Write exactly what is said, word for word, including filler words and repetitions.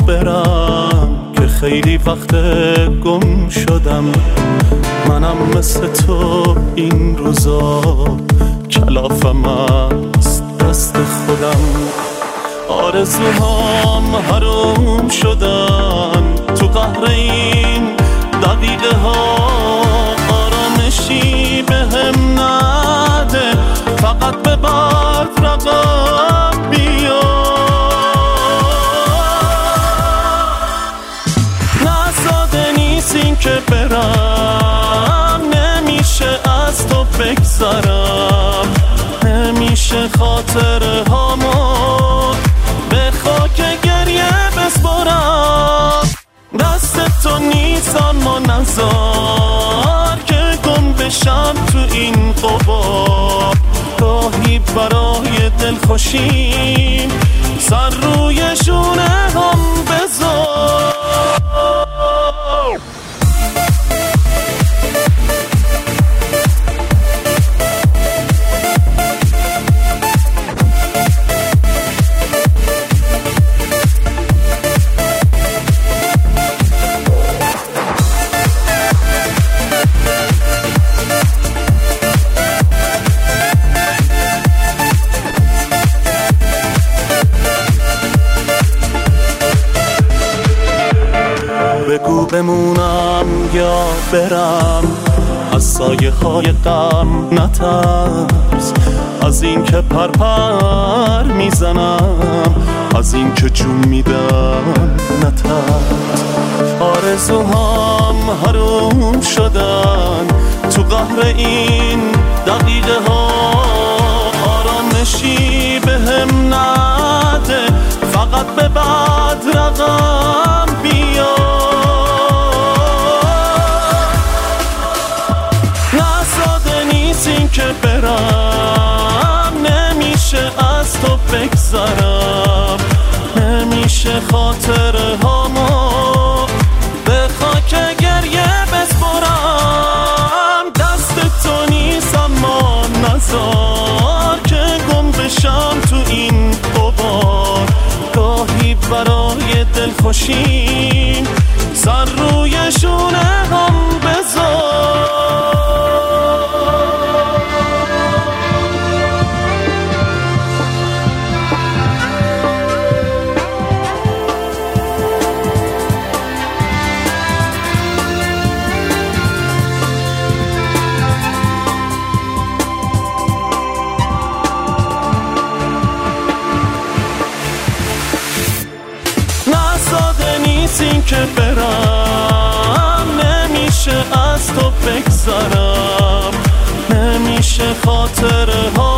برم که خیلی وقت گم شدم. منم مثل تو این روزا کلافم از دست خودم. آرزوهام حروم شدن تو قهر این دقیقه ها. آرامشی بهم نده، فقط به بعد رقم بیا. نزاده نیست این که برم، نمیشه از تو بگذرم. نمیشه خاطره هامو به خاک گریه بسپارم. دست تو نیست اما نذار که گم بشم تو این غبار. گاهی برای دلخوشیم سر روی شونه هم بذار. بگو بمونم یا برم، از سایه های غم نترس. از این که پرپر میزنم، از این که جون میدم نترس. آرزوهام حروم شدن تو قهر این دقیقه ها. آرامشی بهم نده، فقط به بعد رقم بیا. این که برم، نمیشه از تو بگذرم. نمیشه خاطره هامو به خاک گریه بسپارم. دست تو نیست اما نذار که گم بشم تو این غبار. گاهی برای دلخوشیم سر روی شونه هم بذار. این که برم، نمیشه از تو بگذرم. نمیشه خاطره ها